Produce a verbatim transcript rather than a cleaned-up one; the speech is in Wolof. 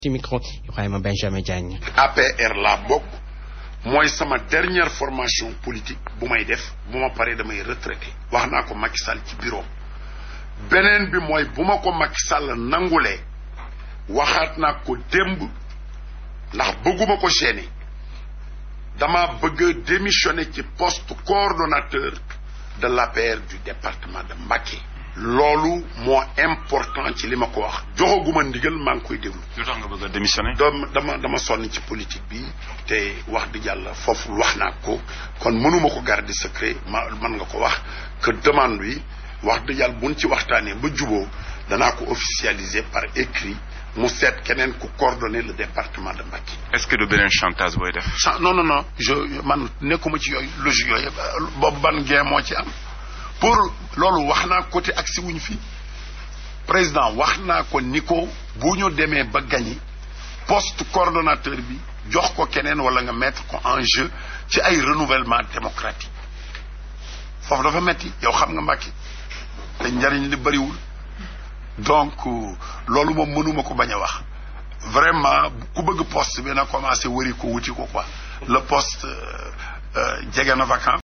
ci micro Ibrahima Benjamin Diagne. A P R laa bokk mooy sama dernière formation politique bu may def bu ma paree damay retraité wax naa ko Macky Sall ci bureau beneen bi mooy bu ma ko Macky Sall nangulee waxaat naa ko démb ndax bëgguma ko gêner dama bëgg a démissionner ci poste coordonnateur de l'A P R du département de Mbacké. loolu moo important ci li ma ko wax joxaguma ndigal maa ngi koy déglu. lu tax nga bëgg a démissionner. dama dama dama sonn ci politique bi te wax di yàlla foofu wax naa ko kon mënuma ko garder secret ma mën nga ko wax que demande bi wax di yàlla buñ ci waxtaanee ba juboo danaa ko officialiser par écrit mu seet keneen ku coordonner le département de Mbacké. est-ce que du beneen chantage booy def. non non non je man nekkuma ci yooyu logique yooyu boobu ban gain moo ci am. pour loolu wax naa côté ak si wuñ fi président wax naa ko ni ko bu ñu demee ba gagné poste coordonnateur bi jox ko keneen wala nga mettre ko en jeu ci ay renouvellement démocratique foofu dafa metti yow xam nga Mbacké te njariñ li bëriwul donc loolu moom mënuma ko bañ a wax vraiment ku bëgg poste bi na commencé wëri ko wuti ko quoi le poste jege na vacant